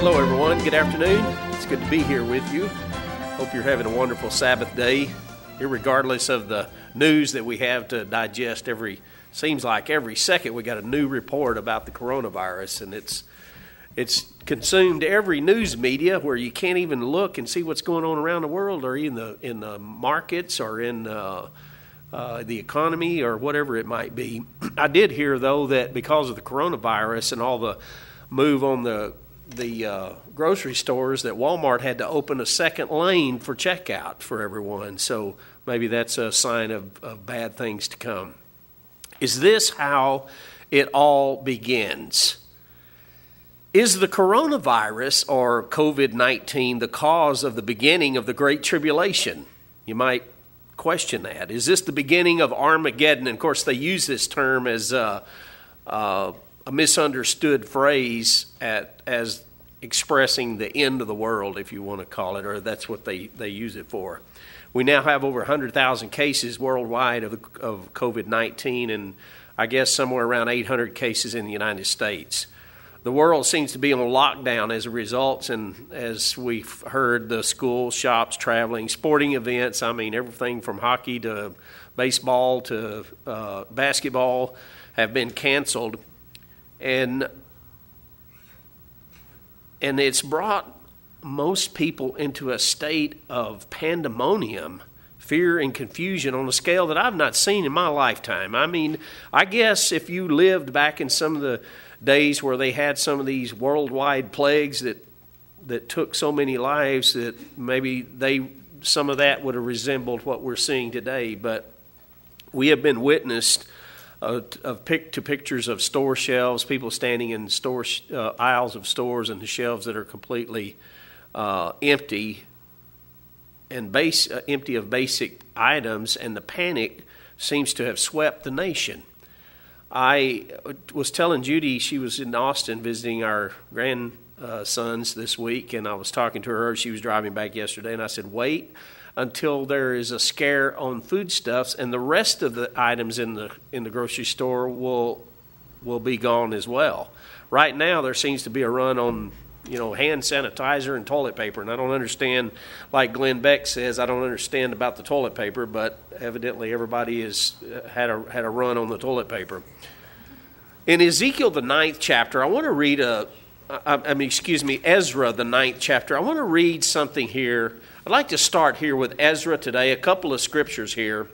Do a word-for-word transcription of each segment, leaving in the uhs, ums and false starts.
Hello, everyone. Good afternoon. It's good to be here with you. Hope you're having a wonderful Sabbath day, irregardless of the news that we have to digest. Every seems like every second we got a new report about the coronavirus, and it's it's consumed every news media where you can't even look and see what's going on around the world, or in the in the markets, or in uh, uh, the economy, or whatever it might be. I did hear, though, that because of the coronavirus and all the move on the the uh, grocery stores, that Walmart had to open a second lane for checkout for everyone. So maybe that's a sign of, of bad things to come. Is this how it all begins? Is the coronavirus, or covid nineteen, the cause of the beginning of the Great Tribulation? You might question that. Is this the beginning of Armageddon? And of course, they use this term as uh, uh, a misunderstood phrase at, as expressing the end of the world, if you want to call it, or that's what they, they use it for. We now have over one hundred thousand cases worldwide of, of covid nineteen, and I guess somewhere around eight hundred cases in the United States. The world seems to be on lockdown as a result, and as we've heard, the schools, shops, traveling, sporting events, I mean everything from hockey to baseball to uh, basketball have been canceled. And and it's brought most people into a state of pandemonium, fear and confusion on a scale that I've not seen in my lifetime. I mean, I guess if you lived back in some of the days where they had some of these worldwide plagues that that took so many lives, that maybe they some of that would have resembled what we're seeing today. But we have been witnessed Uh, of pic to pictures of store shelves, people standing in store uh, aisles of stores, and the shelves that are completely uh, empty and base uh, empty of basic items, and the panic seems to have swept the nation. I was telling Judy, she was in Austin visiting our grandsons this week, and I was talking to her. She was driving back yesterday, and I said, wait until there is a scare on foodstuffs, and the rest of the items in the in the grocery store will will be gone as well. Right now, there seems to be a run on, you know, hand sanitizer and toilet paper, and I don't understand. Like Glenn Beck says, I don't understand about the toilet paper, but evidently everybody has had a had a run on the toilet paper. In Ezekiel the ninth chapter, I want to read a. I, I mean, excuse me, Ezra the ninth chapter. I want to read something here. I'd like to start here with Ezra today, a couple of scriptures here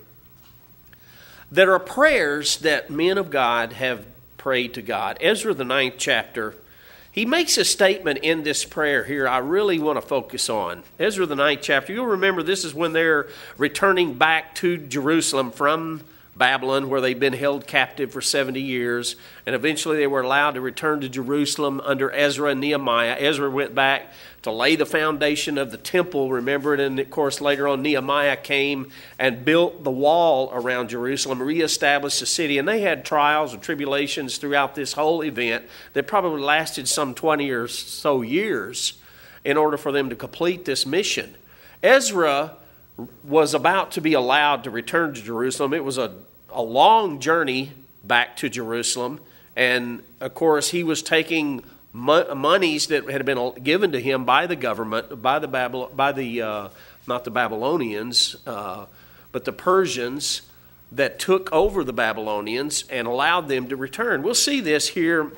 that are prayers that men of God have prayed to God. Ezra the ninth chapter, he makes a statement in this prayer here I really want to focus on. Ezra the ninth chapter, you'll remember this is when they're returning back to Jerusalem from Babylon, where they'd been held captive for seventy years, and eventually they were allowed to return to Jerusalem under Ezra and Nehemiah. Ezra went back to lay the foundation of the temple, remember it, and of course later on Nehemiah came and built the wall around Jerusalem, reestablished the city, and they had trials and tribulations throughout this whole event that probably lasted some twenty or so years in order for them to complete this mission. Ezra was about to be allowed to return to Jerusalem. It was a, a long journey back to Jerusalem, and of course he was taking mo- monies that had been given to him by the government, by the Babylon, by the uh, not the Babylonians, uh, but the Persians that took over the Babylonians and allowed them to return. We'll see this here.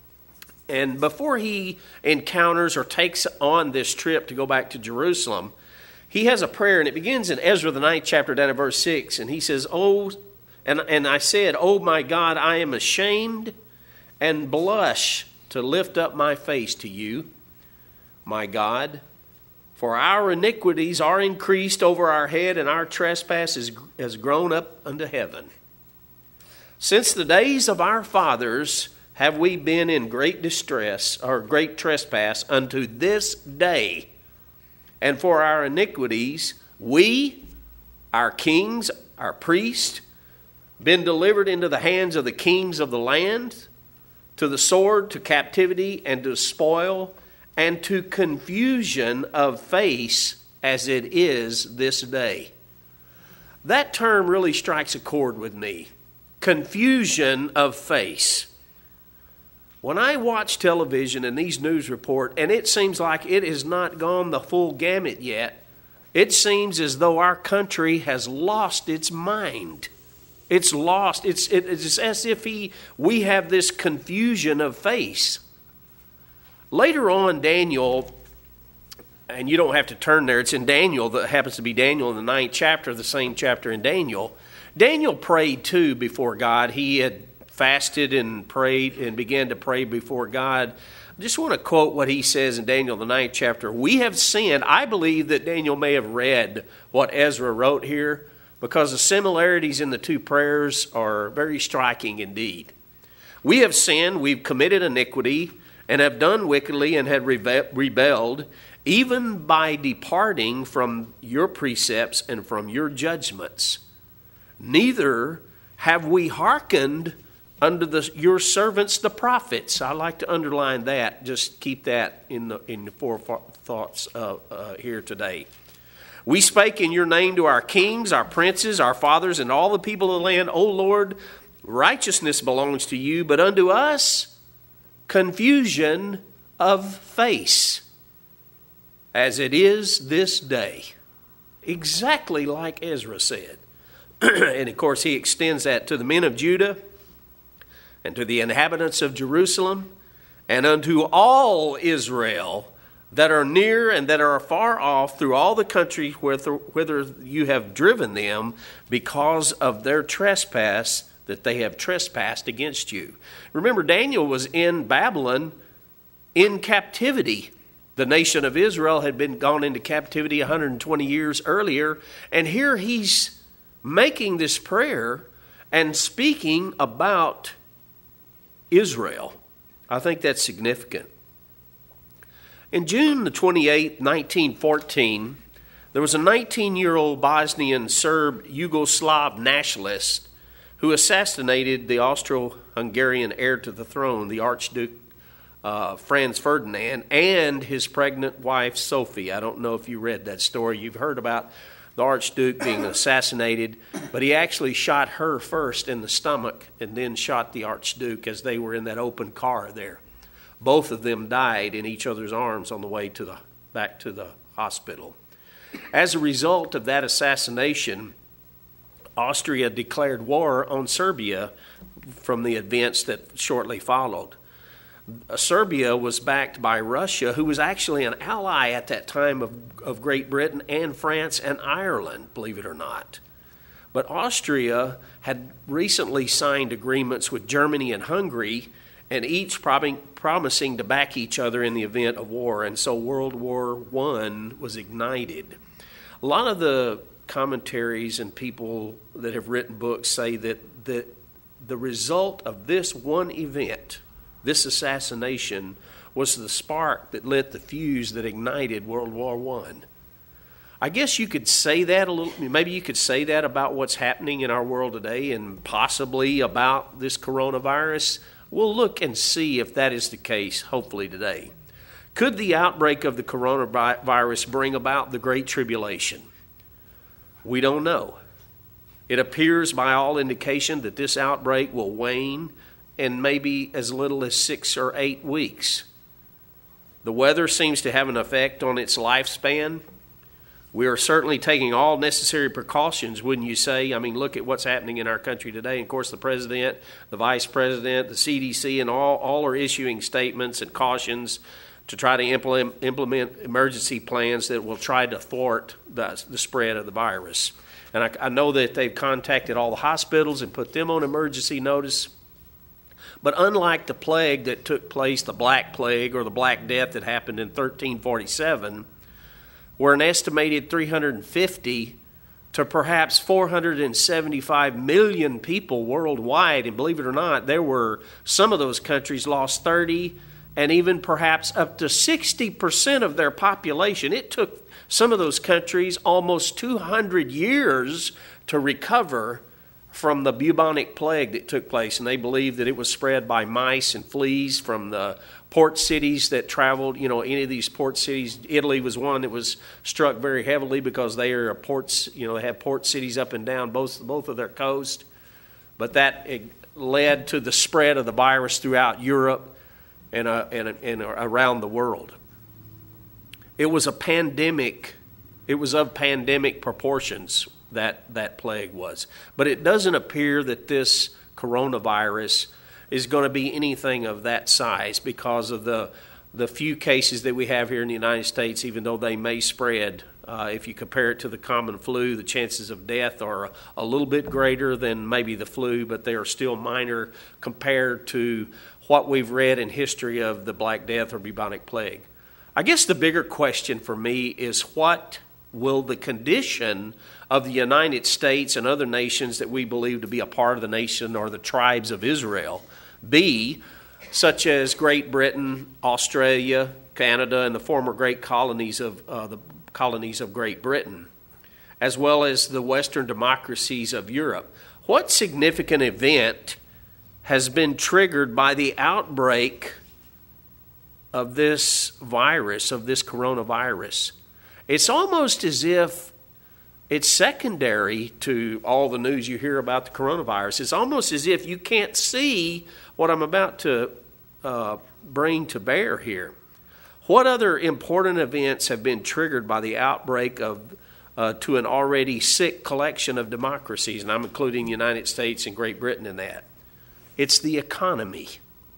And before he encounters or takes on this trip to go back to Jerusalem, he has a prayer, and it begins in Ezra the ninth chapter down at verse six, and he says, "Oh, and, and I said, oh my God, I am ashamed and blush to lift up my face to you, my God, for our iniquities are increased over our head, and our trespass is, has grown up unto heaven. Since the days of our fathers have we been in great distress, or great trespass, unto this day. And for our iniquities, we, our kings, our priests, been delivered into the hands of the kings of the land, to the sword, to captivity, and to spoil, and to confusion of face, as it is this day." That term really strikes a chord with me. Confusion of face. When I watch television and these news reports, and it seems like it has not gone the full gamut yet, it seems as though our country has lost its mind. It's lost. It's, it, it's as if he, we have this confusion of face. Later on, Daniel, and you don't have to turn there, it's in Daniel, that happens to be Daniel in the ninth chapter, the same chapter in Daniel. Daniel prayed too before God. He had fasted and prayed and began to pray before God. I just want to quote what he says in Daniel, the ninth chapter. We have sinned. I believe that Daniel may have read what Ezra wrote here, because the similarities in the two prayers are very striking indeed. We have sinned, we've committed iniquity, and have done wickedly and have rebe- rebelled, even by departing from your precepts and from your judgments. Neither have we hearkened unto the, your servants the prophets. I like to underline that. Just keep that in the in the forethoughts uh, uh, here today. We spake in your name to our kings, our princes, our fathers, and all the people of the land. O Lord, righteousness belongs to you, but unto us confusion of face, as it is this day. Exactly like Ezra said. And of course, he extends that to the men of Judah and to the inhabitants of Jerusalem and unto all Israel that are near and that are far off through all the country whither, whither you have driven them, because of their trespass that they have trespassed against you. Remember, Daniel was in Babylon in captivity. The nation of Israel had been gone into captivity one hundred twenty years earlier, and here he's making this prayer and speaking about Israel. I think that's significant. In June the twenty-eighth, nineteen fourteen, there was a nineteen-year-old Bosnian Serb Yugoslav nationalist who assassinated the Austro-Hungarian heir to the throne, the Archduke uh, Franz Ferdinand, and his pregnant wife, Sophie. I don't know if you read that story. You've heard about the Archduke being assassinated, but he actually shot her first in the stomach and then shot the Archduke as they were in that open car there. Both of them died in each other's arms on the way to the back to the hospital. As a result of that assassination, Austria declared war on Serbia from the events that shortly followed. Serbia was backed by Russia, who was actually an ally at that time of, of Great Britain and France and Ireland, believe it or not. But Austria had recently signed agreements with Germany and Hungary, and each probably promising to back each other in the event of war, and so World War One was ignited. A lot of the commentaries and people that have written books say that the, the result of this one event, this assassination, was the spark that lit the fuse that ignited World War One. I guess you could say that a little, maybe you could say that about what's happening in our world today and possibly about this coronavirus. We'll look and see if that is the case, hopefully today. Could the outbreak of the coronavirus bring about the Great Tribulation? We don't know. It appears by all indication that this outbreak will wane in maybe as little as six or eight weeks. The weather seems to have an effect on its lifespan. We are certainly taking all necessary precautions, wouldn't you say? I mean, look at what's happening in our country today. Of course, the president, the vice president, the C D C, and all, all are issuing statements and cautions to try to implement, implement emergency plans that will try to thwart the, the spread of the virus. And I, I know that they've contacted all the hospitals and put them on emergency notice. But unlike the plague that took place, the Black Plague or the Black Death that happened in thirteen forty-seven, where an estimated three hundred fifty to perhaps four hundred seventy-five million people worldwide, and believe it or not, there were some of those countries lost thirty and even perhaps up to sixty percent of their population. It took some of those countries almost two hundred years to recover from the bubonic plague that took place, and they believed that it was spread by mice and fleas from the port cities that traveled, you know, any of these port cities. Italy was one that was struck very heavily because they are ports, you know, they have port cities up and down both, both of their coast. But that led to the spread of the virus throughout Europe. and, uh, and, and around the world. It was a pandemic. It was of pandemic proportions, that, that plague was. But it doesn't appear that this coronavirus is going to be anything of that size because of the the few cases that we have here in the United States, even though they may spread. Uh, if you compare it to the common flu, the chances of death are a, a little bit greater than maybe the flu, but they are still minor compared to what we've read in history of the Black Death or bubonic plague. I guess the bigger question for me is, what will the condition of the United States and other nations that we believe to be a part of the nation or the tribes of Israel be, such as Great Britain, Australia, Canada, and the former great colonies of uh, the colonies of Great Britain, as well as the Western democracies of Europe? What significant event has been triggered by the outbreak of this virus, of this coronavirus? It's almost as if it's secondary to all the news you hear about the coronavirus. It's almost as if you can't see what I'm about to uh, bring to bear here. What other important events have been triggered by the outbreak of uh, to an already sick collection of democracies? And I'm including the United States and Great Britain in that. It's the economy.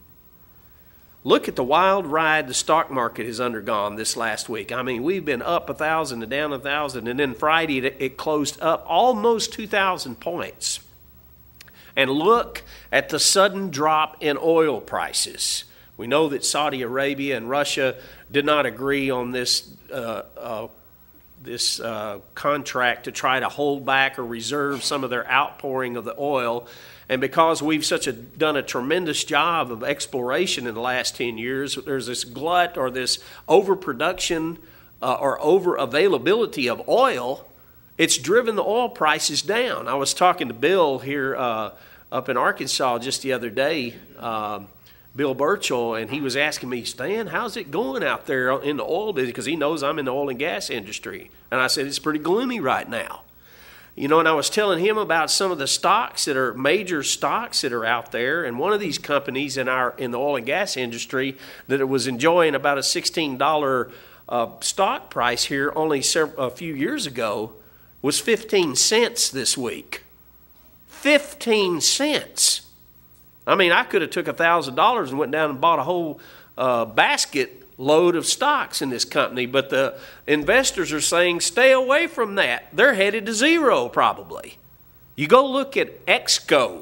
Look at the wild ride the stock market has undergone this last week. I mean, we've been up a thousand and down a thousand, and then Friday it closed up almost two thousand points. And look at the sudden drop in oil prices. We know that Saudi Arabia and Russia did not agree on this uh, uh, this uh, contract to try to hold back or reserve some of their outpouring of the oil. And because we've such a, done a tremendous job of exploration in the last ten years, there's this glut or this overproduction uh, or over availability of oil. It's driven the oil prices down. I was talking to Bill here uh, up in Arkansas just the other day, uh, Bill Burchell, and he was asking me, Stan, how's it going out there in the oil business? Because he knows I'm in the oil and gas industry. And I said, it's pretty gloomy right now. You know, and I was telling him about some of the stocks that are major stocks that are out there. And one of these companies in our in the oil and gas industry that it was enjoying about a sixteen dollars uh, stock price here only several, a few years ago was fifteen cents this week. fifteen cents. I mean, I could have took one thousand dollars and went down and bought a whole uh, basket load of stocks in this company, but the investors are saying stay away from that. They're headed to zero probably. You go look at Exco.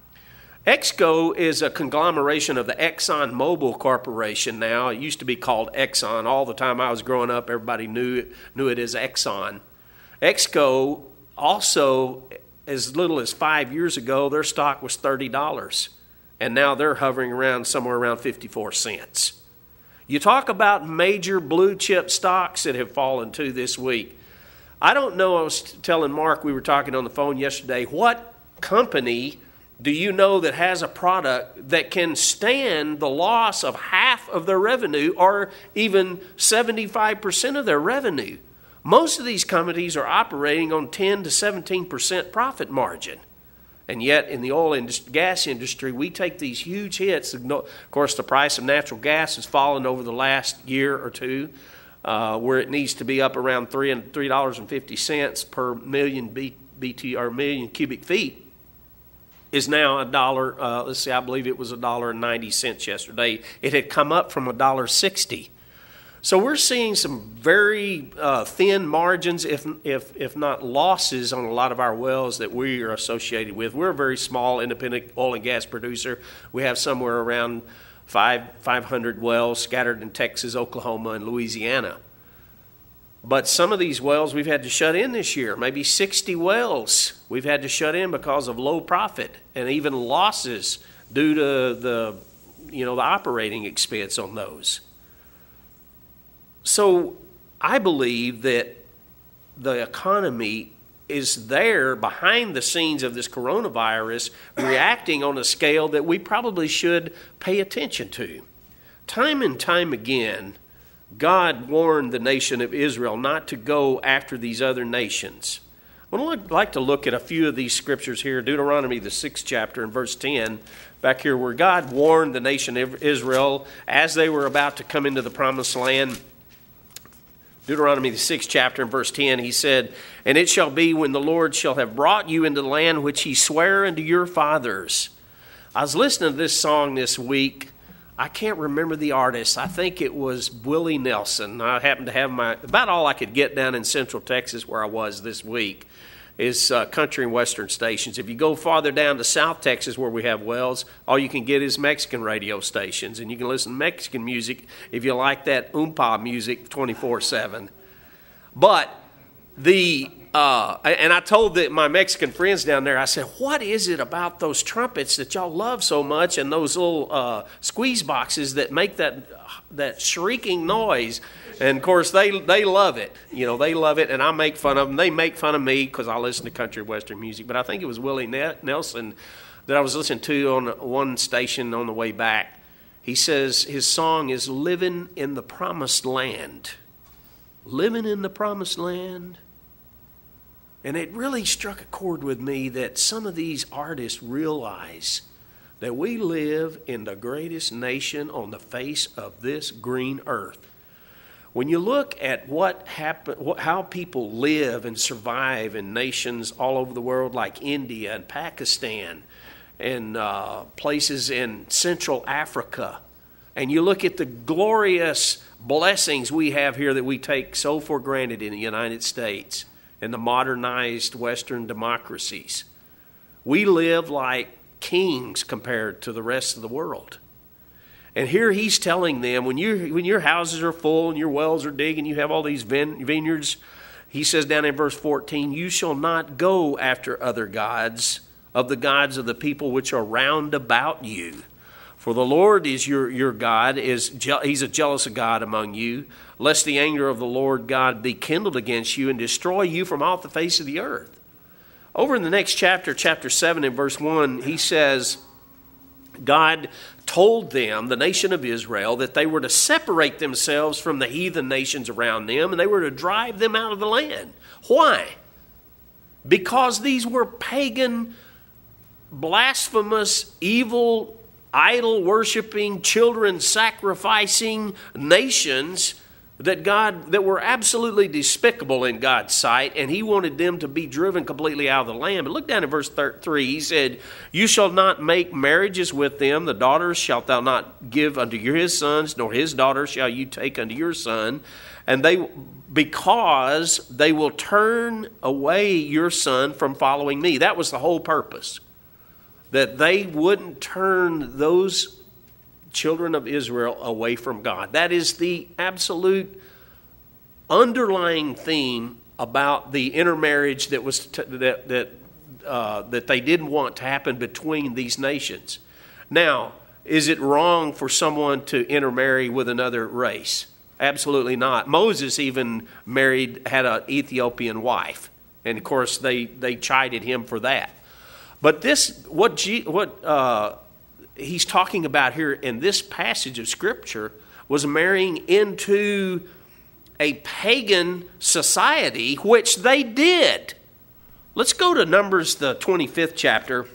Exco is a conglomeration of the Exxon Mobil Corporation now. It used to be called Exxon. All the time I was growing up, everybody knew it, knew it as Exxon. Exco also, as little as five years ago, their stock was thirty dollars. And now they're hovering around somewhere around fifty-four cents. You talk about major blue chip stocks that have fallen too this week. I don't know, I was telling Mark, we were talking on the phone yesterday, what company do you know that has a product that can stand the loss of half of their revenue or even seventy-five percent of their revenue? Most of these companies are operating on ten to seventeen percent profit margin. And yet, in the oil and gas industry, we take these huge hits. Of course, the price of natural gas has fallen over the last year or two, uh, where it needs to be up around three and three dollars and fifty cents per million B, BT or million cubic feet. Is now a dollar. Uh, let's see, I believe it was a dollar and ninety cents yesterday. It had come up from a dollar sixty. So we're seeing some very uh, thin margins, if if if not losses, on a lot of our wells that we are associated with. We're a very small independent oil and gas producer. We have somewhere around five five hundred wells scattered in Texas, Oklahoma, and Louisiana. But some of these wells we've had to shut in this year. Maybe sixty wells we've had to shut in because of low profit and even losses due to the you know the operating expense on those. So I believe that the economy is there behind the scenes of this coronavirus, reacting on a scale that we probably should pay attention to. Time and time again, God warned the nation of Israel not to go after these other nations. I would like to look at a few of these scriptures here. Deuteronomy, the sixth chapter, and verse ten, back here where God warned the nation of Israel as they were about to come into the promised land. Deuteronomy, the sixth chapter, and verse ten, he said, "And it shall be when the Lord shall have brought you into the land which he sware unto your fathers." I was listening to this song this week. I can't remember the artist. I think it was Willie Nelson. I happened to have my, about all I could get down in Central Texas where I was this week is uh, country and western stations. If you go farther down to South Texas where we have wells, all you can get is Mexican radio stations. And you can listen to Mexican music if you like that oompa music twenty-four seven. But the... Uh, and I told the, my Mexican friends down there, I said, what is it about those trumpets that y'all love so much and those little uh, squeeze boxes that make that that shrieking noise? And, of course, they they love it. You know, they love it, and I make fun of them. They make fun of me because I listen to country western music. But I think it was Willie Nelson that I was listening to on one station on the way back. He says his song is Living in the Promised Land. Living in the Promised Land. And it really struck a chord with me that some of these artists realize that we live in the greatest nation on the face of this green earth. When you look at what happen, how people live and survive in nations all over the world like India and Pakistan and uh, places in Central Africa, and you look at the glorious blessings we have here that we take so for granted in the United States, and the modernized Western democracies. We live like kings compared to the rest of the world. And here he's telling them, when, you, when your houses are full and your wells are digging, and you have all these vine, vineyards, he says down in verse fourteen, you shall not go after other gods of the gods of the people which are round about you. For the Lord is your, your God, is he's a jealous God among you, lest the anger of the Lord God be kindled against you and destroy you from off the face of the earth. Over in the next chapter, chapter seven and verse one, he says, God told them, the nation of Israel, that they were to separate themselves from the heathen nations around them, and they were to drive them out of the land. Why? Because these were pagan, blasphemous, evil, idol-worshiping, children-sacrificing nations that God that were absolutely despicable in God's sight, and he wanted them to be driven completely out of the land. But look down at verse three. He said, you shall not make marriages with them. The daughters shalt thou not give unto his sons, nor his daughters shall you take unto your son. And they, because they will turn away your son from following me. That was the whole purpose. That they wouldn't turn those children of Israel away from God. That is the absolute underlying theme about the intermarriage that was t- that that uh, that they didn't want to happen between these nations. Now, is it wrong for someone to intermarry with another race? Absolutely not. Moses even married had an Ethiopian wife, and of course they they chided him for that. But this, what G, what uh, he's talking about here in this passage of Scripture was marrying into a pagan society, which they did. Let's go to Numbers, the twenty-fifth chapter.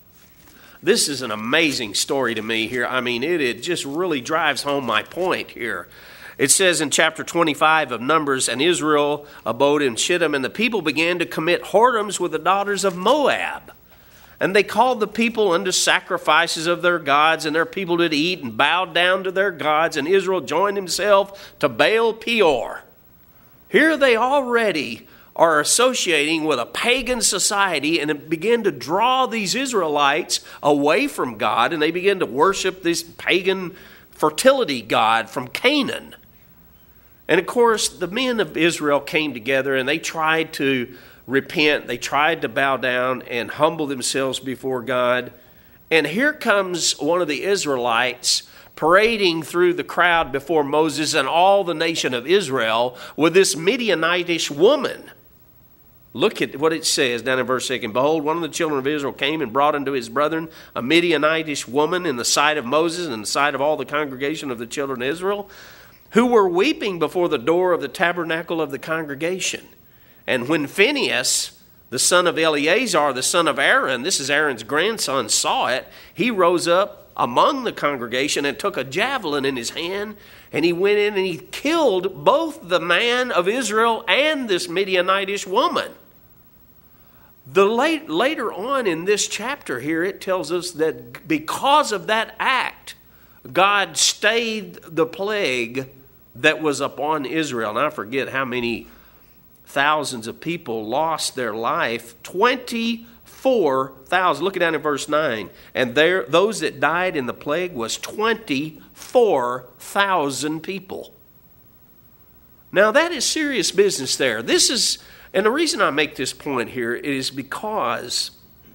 This is an amazing story to me here. I mean, it, it just really drives home my point here. It says in chapter twenty-five of Numbers, and Israel abode in Shittim, and the people began to commit whoredoms with the daughters of Moab. And they called the people unto sacrifices of their gods, and their people did eat and bowed down to their gods, and Israel joined himself to Baal Peor. Here they already are associating with a pagan society, and it began to draw these Israelites away from God, and they began to worship this pagan fertility god from Canaan. And of course, the men of Israel came together, and they tried to repent. They tried to bow down and humble themselves before God. And here comes one of the Israelites parading through the crowd before Moses and all the nation of Israel with this Midianitish woman. Look at what it says down in verse six. And behold, one of the children of Israel came and brought unto his brethren a Midianitish woman in the sight of Moses and in the sight of all the congregation of the children of Israel, who were weeping before the door of the tabernacle of the congregation. And when Phinehas, the son of Eleazar, the son of Aaron, this is Aaron's grandson, saw it. He rose up among the congregation and took a javelin in his hand, and he went in and he killed both the man of Israel and this Midianitish woman. The late, later on in this chapter here, it tells us that because of that act, God stayed the plague that was upon Israel. And I forget how many thousands of people lost their life. twenty-four thousand. Look down in verse nine. And there, those that died in the plague was twenty-four thousand people. Now that is serious business there. This is, and the reason I make this point here is because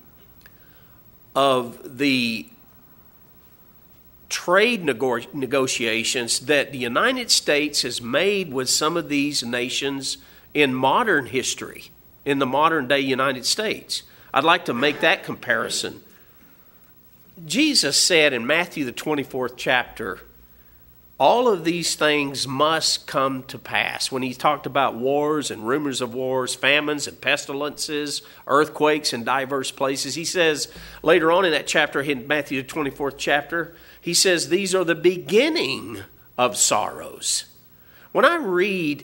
of the trade nego- negotiations that the United States has made with some of these nations in modern history, in the modern day United States. I'd like to make that comparison. Jesus said in Matthew the twenty-fourth chapter, all of these things must come to pass. When he talked about wars and rumors of wars, famines and pestilences, earthquakes in diverse places, he says later on in that chapter, in Matthew the twenty-fourth chapter, he says these are the beginning of sorrows. When I read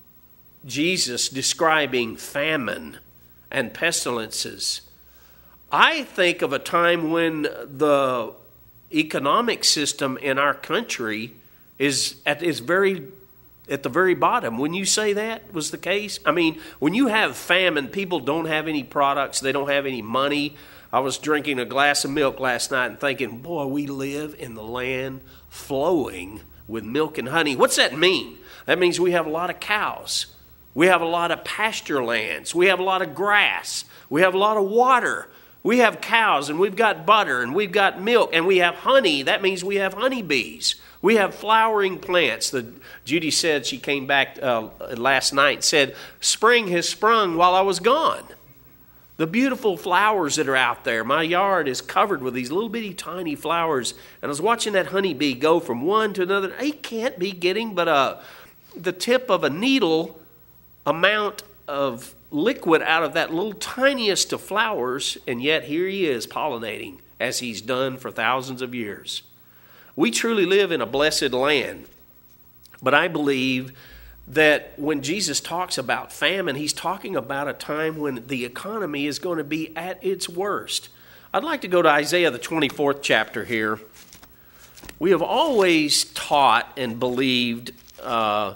Jesus describing famine and pestilences, I think of a time when the economic system in our country is at its very at the very bottom. When you say that was the case, I mean, when you have famine, people don't have any products, they don't have any money. I was drinking a glass of milk last night and thinking, boy, we live in the land flowing with milk and honey. What's that mean? That means we have a lot of cows. We have a lot of pasture lands. We have a lot of grass. We have a lot of water. We have cows, and we've got butter, and we've got milk, and we have honey. That means we have honeybees. We have flowering plants. The, Judy said, she came back uh, last night and said, spring has sprung while I was gone. The beautiful flowers that are out there. My yard is covered with these little bitty tiny flowers. And I was watching that honeybee go from one to another. He can't be getting but a, the tip of a needle amount of liquid out of that little tiniest of flowers, and yet here he is pollinating as he's done for thousands of years. We truly live in a blessed land, but I believe that when Jesus talks about famine, he's talking about a time when the economy is going to be at its worst. I'd like to go to Isaiah the twenty-fourth chapter here. We have always taught and believed uh,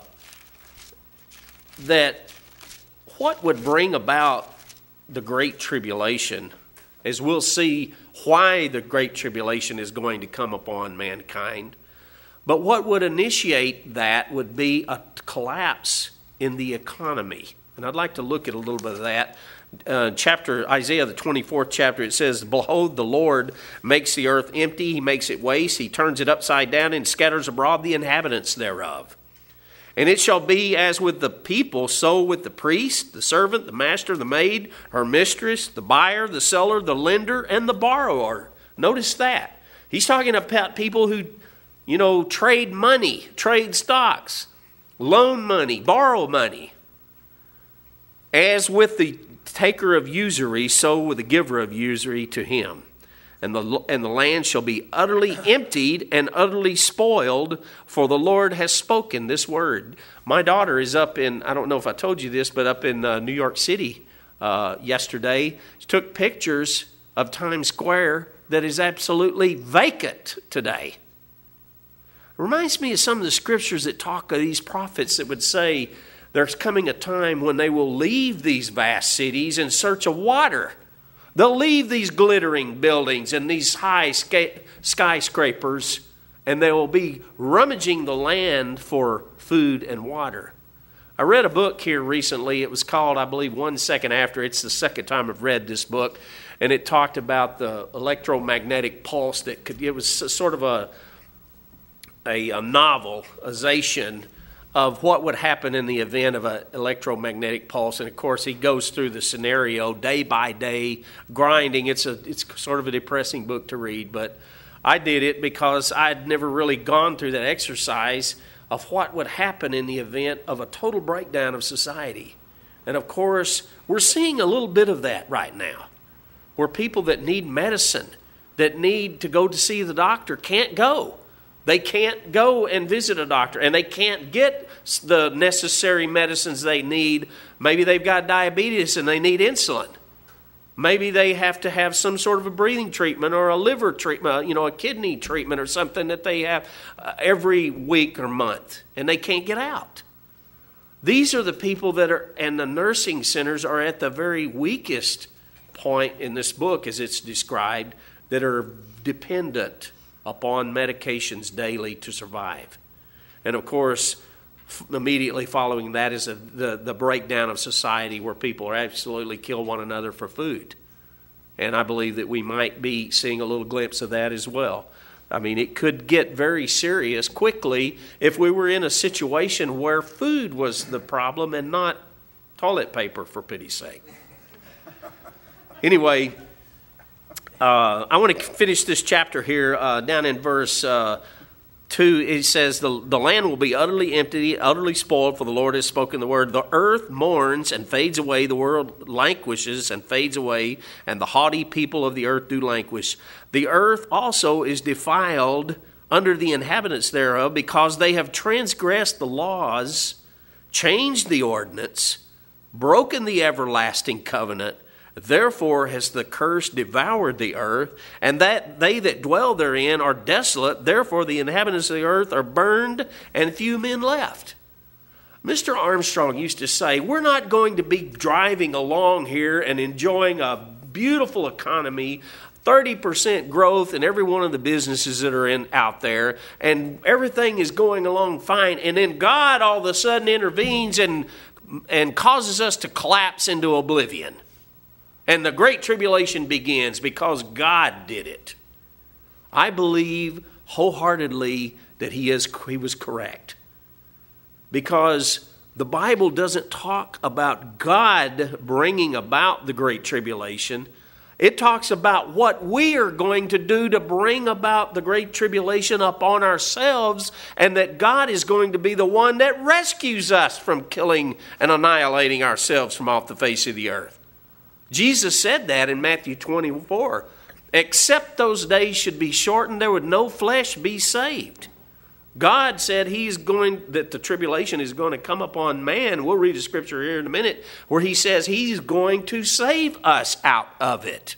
that what would bring about the Great Tribulation, as we'll see why the Great Tribulation is going to come upon mankind, but what would initiate that would be a collapse in the economy. And I'd like to look at a little bit of that. Uh, chapter Isaiah, the twenty-fourth chapter, it says, behold, the Lord makes the earth empty, he makes it waste, he turns it upside down and scatters abroad the inhabitants thereof. And it shall be as with the people, so with the priest, the servant, the master, the maid, her mistress, the buyer, the seller, the lender, and the borrower. Notice that. He's talking about people who, you know, trade money, trade stocks, loan money, borrow money. As with the taker of usury, so with the giver of usury to him. And the, and the land shall be utterly emptied and utterly spoiled, for the Lord has spoken this word. My daughter is up in, I don't know if I told you this, but up in uh, New York City uh, yesterday. She took pictures of Times Square that is absolutely vacant today. It reminds me of some of the scriptures that talk of these prophets that would say there's coming a time when they will leave these vast cities in search of water. They'll leave these glittering buildings and these high skyscrapers, and they will be rummaging the land for food and water. I read a book here recently. It was called, I believe, One Second After. It's the second time I've read this book, and it talked about the electromagnetic pulse that could, it was sort of a, a, a novelization of what would happen in the event of an electromagnetic pulse. And of course, he goes through the scenario day by day, grinding. It's a it's sort of a depressing book to read, but I did it because I'd never really gone through that exercise of what would happen in the event of a total breakdown of society. And of course, we're seeing a little bit of that right now, where people that need medicine, that need to go to see the doctor, can't go. They can't go and visit a doctor, and they can't get the necessary medicines they need. Maybe they've got diabetes and they need insulin. Maybe they have to have some sort of a breathing treatment or a liver treatment, you know, a kidney treatment or something that they have uh, every week or month, and they can't get out. These are the people that are, and the nursing centers are at the very weakest point in this book, as it's described, that are dependent upon medications daily to survive. And of course, f- immediately following that is a, the, the breakdown of society, where people are absolutely kill one another for food. And I believe that we might be seeing a little glimpse of that as well. I mean, it could get very serious quickly if we were in a situation where food was the problem and not toilet paper, for pity's sake. Anyway, uh, I want to finish this chapter here uh, down in verse uh, two. It says, the, the land will be utterly empty, utterly spoiled, for the Lord has spoken the word. The earth mourns and fades away. The world languishes and fades away, and the haughty people of the earth do languish. The earth also is defiled under the inhabitants thereof, because they have transgressed the laws, changed the ordinance, broken the everlasting covenant. Therefore has the curse devoured the earth, and that they that dwell therein are desolate. Therefore the inhabitants of the earth are burned, and few men left. Mister Armstrong used to say, we're not going to be driving along here and enjoying a beautiful economy, thirty percent growth in every one of the businesses that are in out there, and everything is going along fine, and then God all of a sudden intervenes and and causes us to collapse into oblivion. And the Great Tribulation begins because God did it. I believe wholeheartedly that he is he was correct. Because the Bible doesn't talk about God bringing about the Great Tribulation. It talks about what we are going to do to bring about the Great Tribulation upon ourselves, and that God is going to be the one that rescues us from killing and annihilating ourselves from off the face of the earth. Jesus said that in Matthew twenty-four. Except those days should be shortened, there would no flesh be saved. God said he's going, that the tribulation is going to come upon man. We'll read a scripture here in a minute where he says he's going to save us out of it.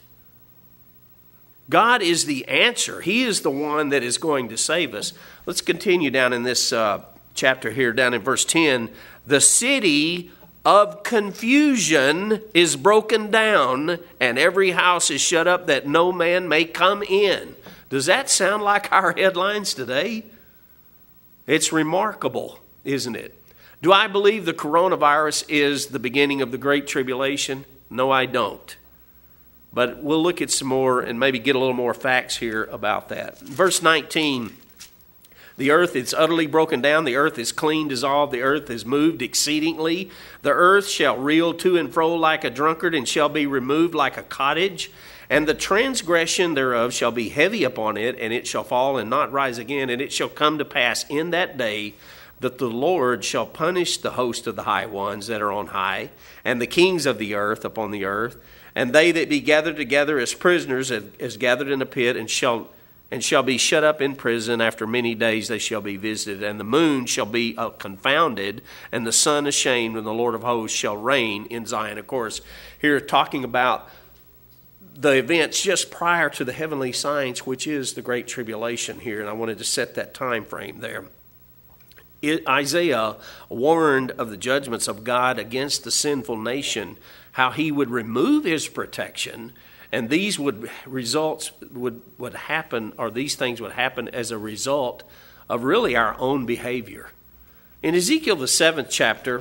God is the answer. He is the one that is going to save us. Let's continue down in this uh, chapter here, down in verse ten. The city of confusion is broken down, and every house is shut up that no man may come in. Does that sound like our headlines today? It's remarkable, isn't it? Do I believe the coronavirus is the beginning of the Great Tribulation? No, I don't. But we'll look at some more and maybe get a little more facts here about that. Verse nineteen. The earth is utterly broken down. The earth is clean, dissolved. The earth is moved exceedingly. The earth shall reel to and fro like a drunkard, and shall be removed like a cottage. And the transgression thereof shall be heavy upon it, and it shall fall and not rise again. And it shall come to pass in that day that the Lord shall punish the host of the high ones that are on high, and the kings of the earth upon the earth, and they that be gathered together as prisoners as gathered in a pit, and shall and shall be shut up in prison. After many days they shall be visited. And the moon shall be uh, confounded, and the sun ashamed, and the Lord of hosts shall reign in Zion. Of course, here talking about the events just prior to the heavenly signs, which is the Great Tribulation here. And I wanted to set that time frame there. It, Isaiah warned of the judgments of God against the sinful nation, how he would remove his protection. And these would results would, would happen, or these things would happen as a result of really our own behavior. In Ezekiel, the seventh chapter,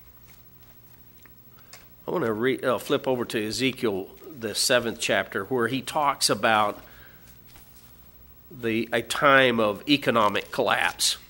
I want to re, uh, flip over to Ezekiel, the seventh chapter, where he talks about the a time of economic collapse.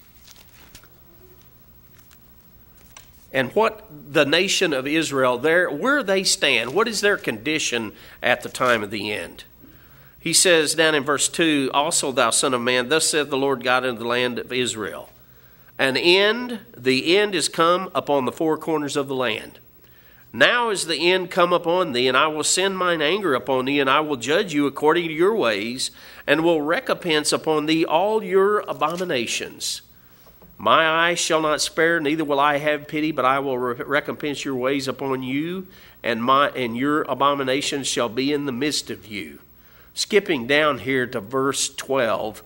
And what the nation of Israel, there, where they stand, what is their condition at the time of the end? He says down in verse two, also thou son of man, thus saith the Lord God unto the land of Israel, an end, the end is come upon the four corners of the land. Now is the end come upon thee, and I will send mine anger upon thee, and I will judge you according to your ways, and will recompense upon thee all your abominations. My eyes shall not spare, neither will I have pity, but I will re- recompense your ways upon you, and my and your abominations shall be in the midst of you. Skipping down here to verse twelve,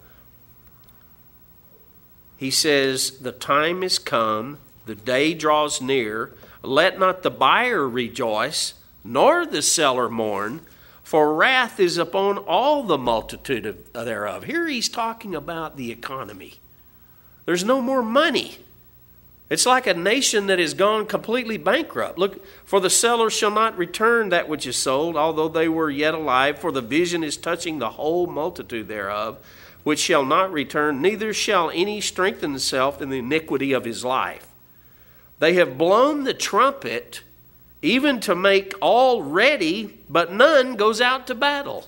he says, the time is come, the day draws near. Let not the buyer rejoice, nor the seller mourn, for wrath is upon all the multitude of, thereof. Here he's talking about the economy. There's no more money. It's like a nation that has gone completely bankrupt. Look, for the seller shall not return that which is sold, although they were yet alive, for the vision is touching the whole multitude thereof, which shall not return, neither shall any strengthen himself in the iniquity of his life. They have blown the trumpet, even to make all ready, but none goes out to battle.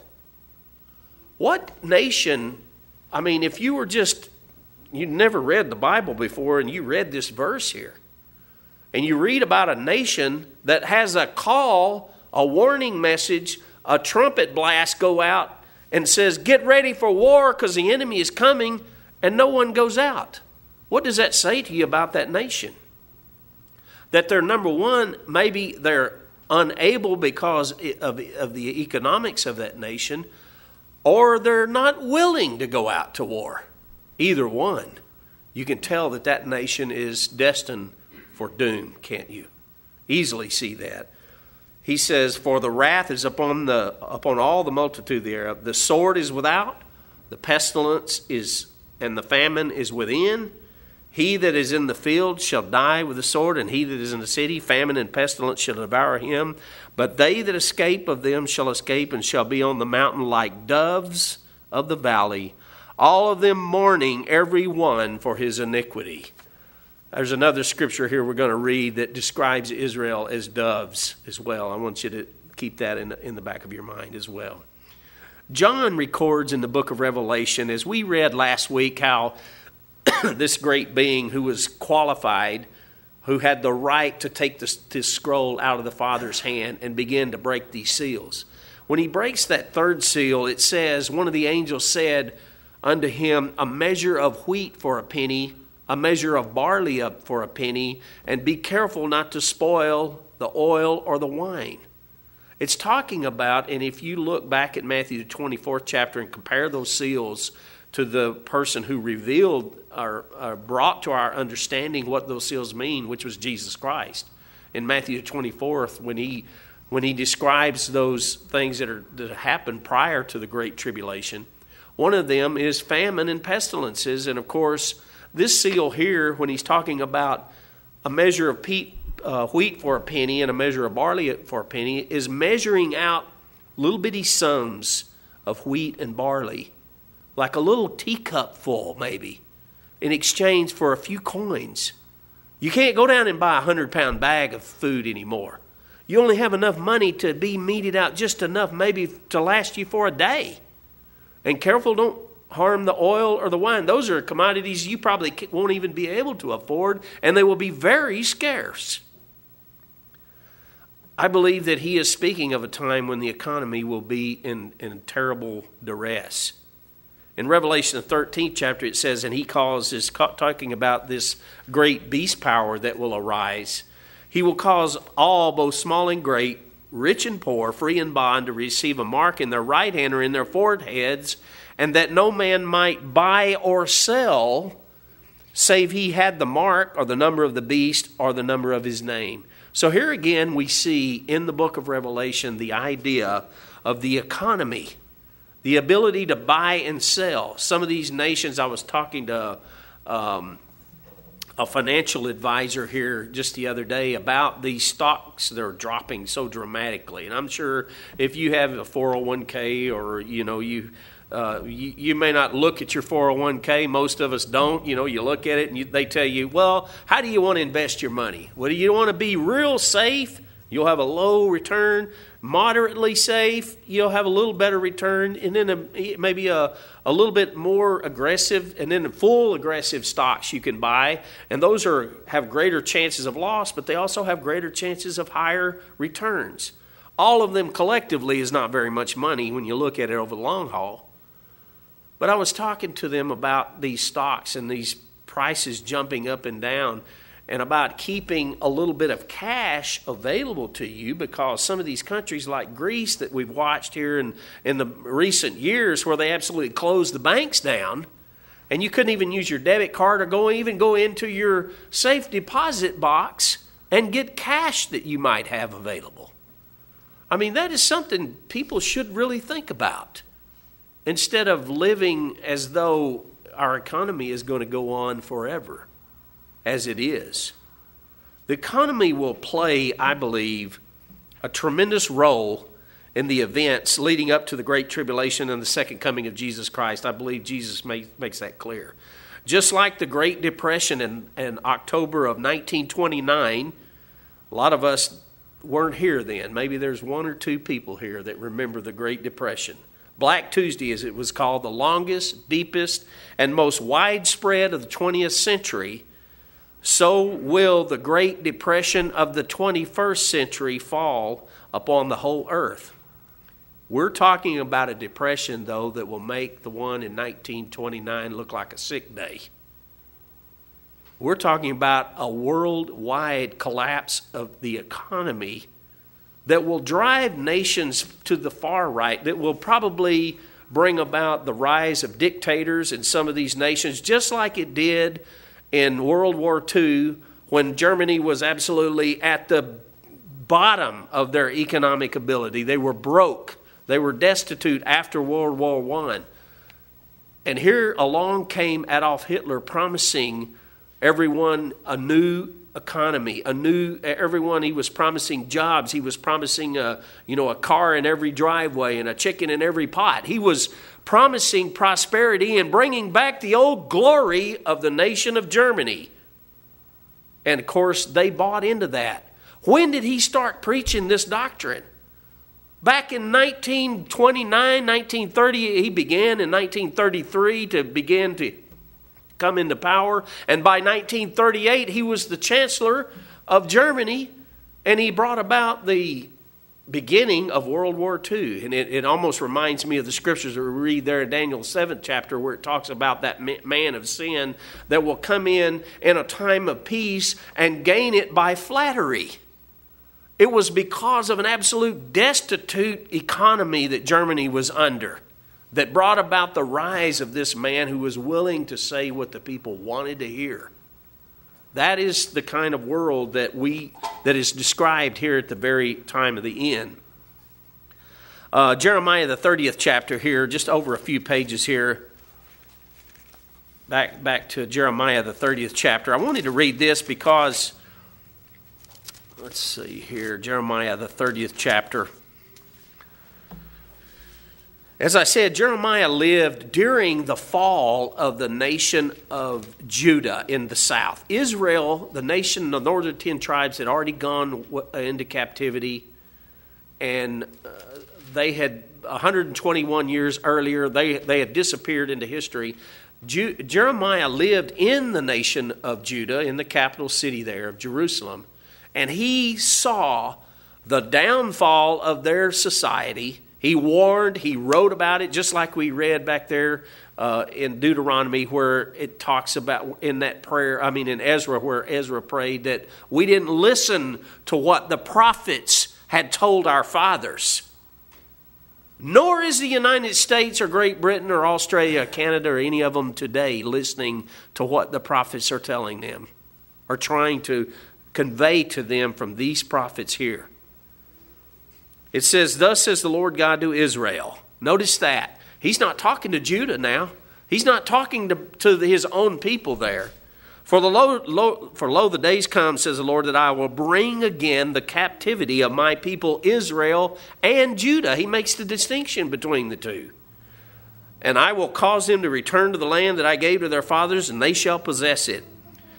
What nation, I mean, if you were just, you'd never read the Bible before and you read this verse here, and you read about a nation that has a call, a warning message, a trumpet blast go out and says, get ready for war because the enemy is coming, and no one goes out. What does that say to you about that nation? That they're, number one, maybe they're unable because of, of the economics of that nation, or they're not willing to go out to war. Either one. You can tell that that nation is destined for doom, can't you? Easily see that. He says, for the wrath is upon the upon all the multitude thereof. The sword is without, the pestilence is, and the famine is within. He that is in the field shall die with the sword, and he that is in the city, famine and pestilence shall devour him. But they that escape of them shall escape, and shall be on the mountain like doves of the valley, all of them mourning every one for his iniquity. There's another scripture here we're going to read that describes Israel as doves as well. I want you to keep that in the, in the back of your mind as well. John records in the book of Revelation, as we read last week, how this great being who was qualified, who had the right to take this, this scroll out of the Father's hand and begin to break these seals. When he breaks that third seal, it says, one of the angels said unto him, a measure of wheat for a penny, a measure of barley up for a penny, and be careful not to spoil the oil or the wine. It's talking about, and if you look back at Matthew the twenty-fourth chapter and compare those seals to the person who revealed or, or brought to our understanding what those seals mean, which was Jesus Christ. In Matthew the twenty-fourth, when he when he describes those things that are that happened prior to the Great Tribulation, one of them is famine and pestilences. And of course, this seal here, when he's talking about a measure of peat, uh, wheat for a penny and a measure of barley for a penny, is measuring out little bitty sums of wheat and barley, like a little teacup full maybe, in exchange for a few coins. You can't go down and buy a hundred pound bag of food anymore. You only have enough money to be meted out just enough maybe to last you for a day. And careful, don't harm the oil or the wine. Those are commodities you probably won't even be able to afford, and they will be very scarce. I believe that he is speaking of a time when the economy will be in, in terrible duress. In Revelation the thirteenth chapter, it says, and he calls this, talking about this great beast power that will arise. He will cause all, both small and great, rich and poor, free and bond, to receive a mark in their right hand or in their foreheads, and that no man might buy or sell, save he had the mark or the number of the beast or the number of his name. So here again we see in the book of Revelation the idea of the economy, the ability to buy and sell. Some of these nations, I was talking to um, a financial advisor here just the other day about these stocks that are dropping so dramatically. And I'm sure if you have a four oh one k or, you know, you... Uh, you, you may not look at your four oh one k. Most of us don't. You know, you look at it and you, they tell you, well, how do you want to invest your money? Well, do you want to be real safe? You'll have a low return, moderately safe. You'll have a little better return, and then a, maybe a, a little bit more aggressive, and then full aggressive stocks you can buy. And those are have greater chances of loss, but they also have greater chances of higher returns. All of them collectively is not very much money when you look at it over the long haul. But I was talking to them about these stocks and these prices jumping up and down, and about keeping a little bit of cash available to you, because some of these countries like Greece that we've watched here in, in the recent years, where they absolutely closed the banks down, and you couldn't even use your debit card or go even go into your safe deposit box and get cash that you might have available. I mean, that is something people should really think about, instead of living as though our economy is going to go on forever, as it is. The economy will play, I believe, a tremendous role in the events leading up to the Great Tribulation and the second coming of Jesus Christ. I believe Jesus make, makes that clear. Just like the Great Depression in, in October of nineteen twenty-nine, a lot of us weren't here then. Maybe there's one or two people here that remember the Great Depression. Black Tuesday, as it was called, the longest, deepest, and most widespread of the twentieth century. So will the Great Depression of the twenty-first century fall upon the whole earth. We're talking about a depression, though, that will make the one in nineteen twenty-nine look like a sick day. We're talking about a worldwide collapse of the economy that will drive nations to the far right, that will probably bring about the rise of dictators in some of these nations, just like it did in World War Two, when Germany was absolutely at the bottom of their economic ability. They were broke. They were destitute after World War One. And here along came Adolf Hitler, promising everyone a new economy, a new everyone. He was promising jobs. He was promising a you know a car in every driveway and a chicken in every pot. He was promising prosperity and bringing back the old glory of the nation of Germany. And of course, they bought into that. When did he start preaching this doctrine? Back in nineteen twenty-nine, nineteen thirty, he began in nineteen thirty-three to begin to come into power. And by nineteen thirty-eight, he was the chancellor of Germany, and he brought about the beginning of World War Two. And it, it almost reminds me of the scriptures that we read there in Daniel's seventh chapter, where it talks about that man of sin that will come in in a time of peace and gain it by flattery. It was because of an absolute destitute economy that Germany was under that brought about the rise of this man who was willing to say what the people wanted to hear. That is the kind of world that we that is described here at the very time of the end. Uh, Jeremiah, the thirtieth chapter here, just over a few pages here. Back, back to Jeremiah, the thirtieth chapter. I wanted to read this because, let's see here, Jeremiah, the thirtieth chapter. As I said, Jeremiah lived during the fall of the nation of Judah in the south. Israel, the nation, the northern ten tribes, had already gone into captivity, and uh, they had one hundred twenty-one years earlier, they, they had disappeared into history. Ju- Jeremiah lived in the nation of Judah, in the capital city there of Jerusalem, and he saw the downfall of their society. He warned, he wrote about it, just like we read back there uh, in Deuteronomy, where it talks about in that prayer, I mean in Ezra, where Ezra prayed that we didn't listen to what the prophets had told our fathers. Nor is the United States or Great Britain or Australia or Canada or any of them today listening to what the prophets are telling them or trying to convey to them from these prophets here. It says, thus says the Lord God to Israel. Notice that. He's not talking to Judah now. He's not talking to, to his own people there. For, the lo, lo, for lo, the days come, says the Lord, that I will bring again the captivity of my people Israel and Judah. He makes the distinction between the two. And I will cause them to return to the land that I gave to their fathers, and they shall possess it.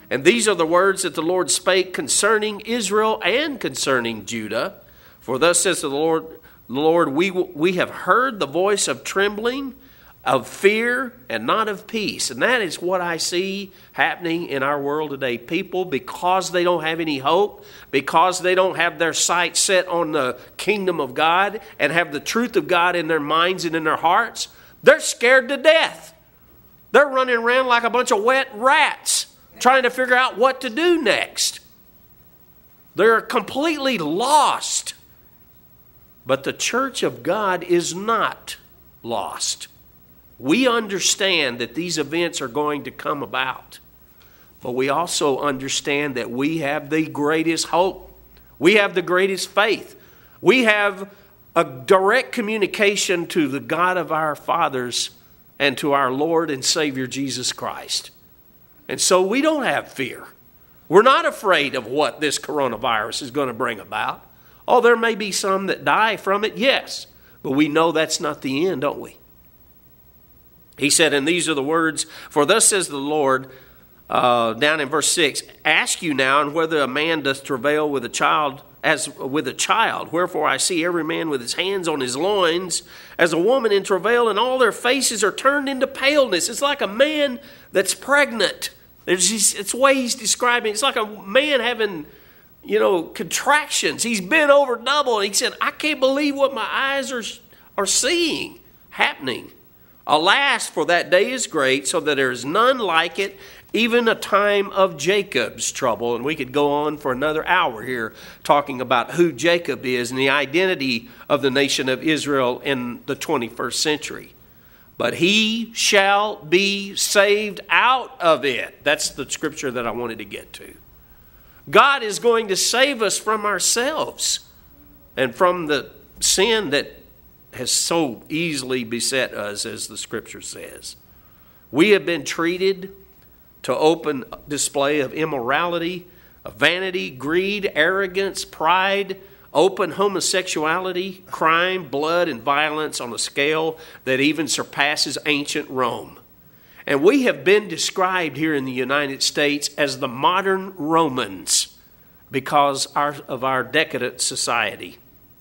And these are the words that the Lord spake concerning Israel and concerning Judah. For thus says the Lord, Lord, we, we have heard the voice of trembling, of fear, and not of peace. And that is what I see happening in our world today. People, because they don't have any hope, because they don't have their sights set on the kingdom of God and have the truth of God in their minds and in their hearts, they're scared to death. They're running around like a bunch of wet rats trying to figure out what to do next. They're completely lost. But the church of God is not lost. We understand that these events are going to come about. But we also understand that we have the greatest hope. We have the greatest faith. We have a direct communication to the God of our fathers and to our Lord and Savior Jesus Christ. And so we don't have fear. We're not afraid of what this coronavirus is going to bring about. Oh, there may be some that die from it, yes. But we know that's not the end, don't we? He said, and these are the words, for thus says the Lord, uh, down in verse six, ask you now, and whether a man doth travail with a child, as with a child. Wherefore I see every man with his hands on his loins, as a woman in travail, and all their faces are turned into paleness. It's like a man that's pregnant. It's, it's the way he's describing it. It's like a man having, you know, contractions. He's bent over double. And he said, I can't believe what my eyes are, are seeing happening. Alas, for that day is great, so that there is none like it, even a time of Jacob's trouble. And we could go on for another hour here talking about who Jacob is and the identity of the nation of Israel in the twenty-first century. But he shall be saved out of it. That's the scripture that I wanted to get to. God is going to save us from ourselves and from the sin that has so easily beset us, as the scripture says. We have been treated to open display of immorality, of vanity, greed, arrogance, pride, open homosexuality, crime, blood, and violence on a scale that even surpasses ancient Rome. And we have been described here in the United States as the modern Romans because of our decadent society.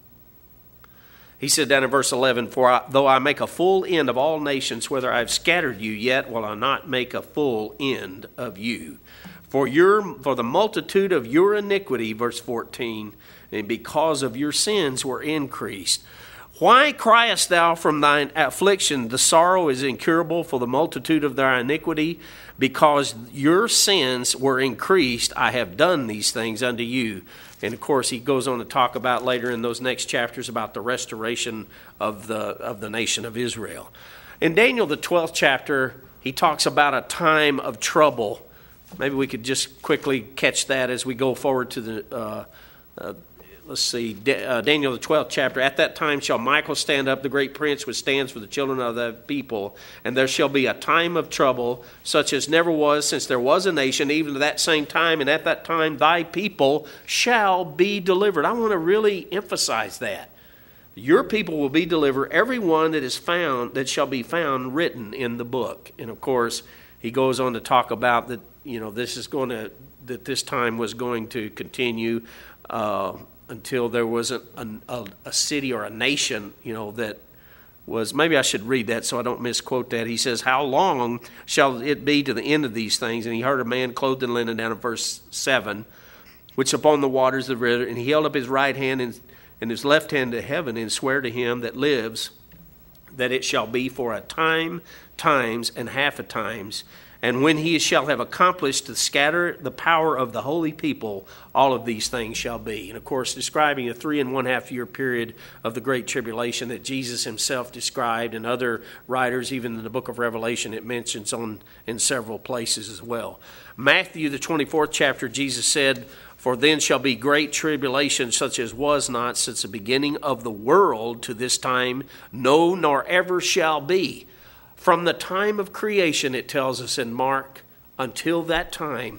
He said down in verse eleven, For I, though I make a full end of all nations, whether I have scattered you, yet will I not make a full end of you. For your for the multitude of your iniquity, verse fourteen, and because of your sins were increased. Why criest thou from thine affliction? The sorrow is incurable for the multitude of thy iniquity. Because your sins were increased, I have done these things unto you. And of course, he goes on to talk about later in those next chapters about the restoration of the of the nation of Israel. In Daniel, the twelfth chapter, he talks about a time of trouble. Maybe we could just quickly catch that as we go forward to the, uh, uh, let's see, uh, Daniel, the twelfth chapter. At that time shall Michael stand up, the great prince which stands for the children of the people, and there shall be a time of trouble, such as never was since there was a nation, even to that same time, and at that time thy people shall be delivered. I want to really emphasize that. Your people will be delivered, every one that is found, that shall be found written in the book. And of course, he goes on to talk about that, you know, this is going to, that this time was going to continue uh, until there was a, a, a city or a nation, you know, that was, maybe I should read that so I don't misquote that. He says, how long shall it be to the end of these things? And he heard a man clothed in linen, down in verse seven, which upon the waters of the river, and he held up his right hand and, and his left hand to heaven, and sware to him that lives, that it shall be for a time, times, and half a times. And when he shall have accomplished to scatter the power of the holy people, all of these things shall be. And of course, describing a three and one half year period of the Great Tribulation that Jesus himself described, and other writers, even in the book of Revelation, it mentions on in several places as well. Matthew, the twenty-fourth chapter, Jesus said, For then shall be great tribulation, such as was not since the beginning of the world to this time, no, nor ever shall be. From the time of creation, it tells us in Mark, until that time,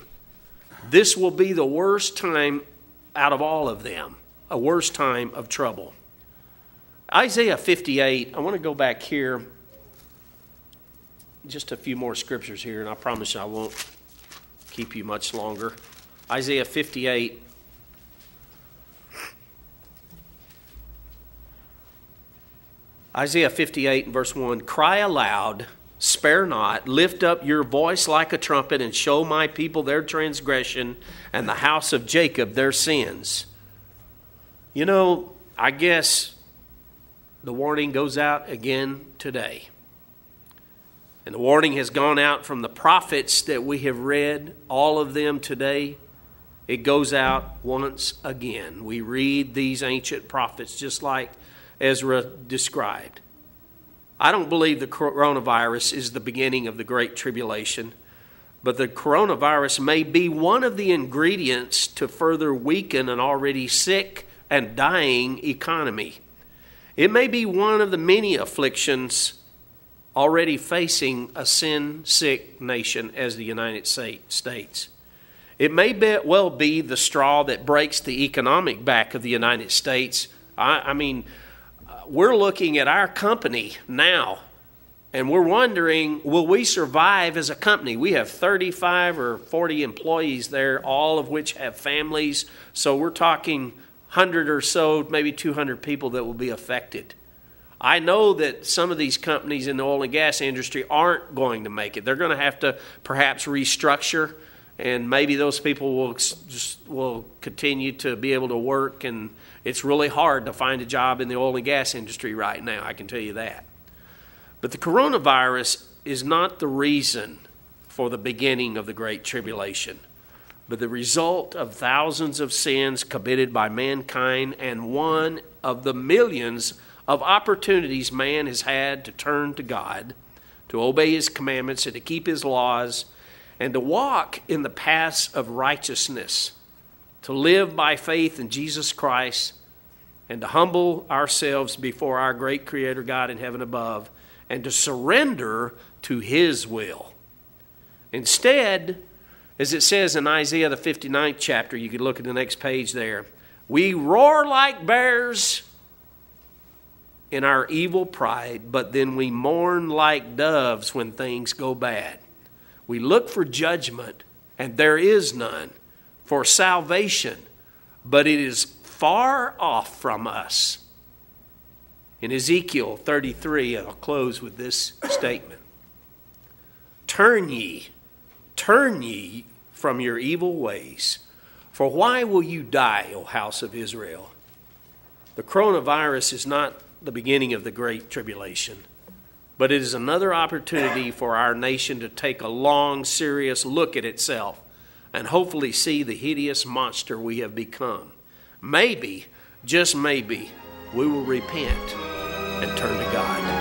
this will be the worst time out of all of them, a worst time of trouble. Isaiah fifty-eight, I want to go back here, just a few more scriptures here, and I promise you I won't keep you much longer. Isaiah fifty-eight. Isaiah fifty-eight, verse one, cry aloud, spare not, lift up your voice like a trumpet, and show my people their transgression, and the house of Jacob their sins. You know, I guess the warning goes out again today. And the warning has gone out from the prophets that we have read, all of them today. It goes out once again. We read these ancient prophets just like Ezra described. I don't believe the coronavirus is the beginning of the Great Tribulation, but the coronavirus may be one of the ingredients to further weaken an already sick and dying economy. It may be one of the many afflictions already facing a sin-sick nation as the United States. It may be, well be the straw that breaks the economic back of the United States. I, I mean, we're looking at our company now, and we're wondering, will we survive as a company? We have thirty-five or forty employees there, all of which have families. So we're talking one hundred or so, maybe two hundred people that will be affected. I know that some of these companies in the oil and gas industry aren't going to make it. They're going to have to perhaps restructure, and maybe those people will just will continue to be able to work, and it's really hard to find a job in the oil and gas industry right now, I can tell you that. But the coronavirus is not the reason for the beginning of the Great Tribulation, but the result of thousands of sins committed by mankind and one of the millions of opportunities man has had to turn to God, to obey His commandments and to keep His laws, and to walk in the paths of righteousness, to live by faith in Jesus Christ, and to humble ourselves before our great Creator God in heaven above, and to surrender to His will. Instead, as it says in Isaiah the fifty-ninth chapter, you can look at the next page there, we roar like bears in our evil pride, but then we mourn like doves when things go bad. We look for judgment, and there is none, for salvation, but it is far off from us. In Ezekiel thirty-three, and I'll close with this statement. Turn ye, turn ye from your evil ways, for why will you die, O house of Israel? The coronavirus is not the beginning of the Great Tribulation, but it is another opportunity for our nation to take a long, serious look at itself and hopefully see the hideous monster we have become. Maybe, just maybe, we will repent and turn to God.